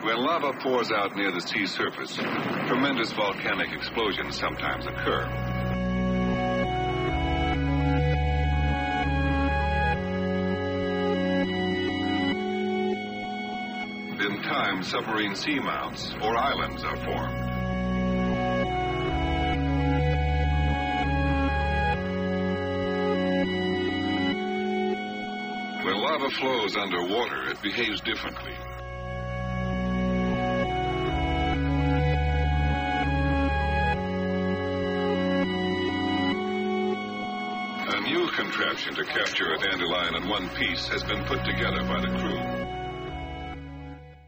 When lava pours out near the sea surface, tremendous volcanic explosions sometimes occur. In time, submarine seamounts or islands are formed. When lava flows underwater, it behaves differently. A new contraption to capture a dandelion in one piece has been put together by the crew.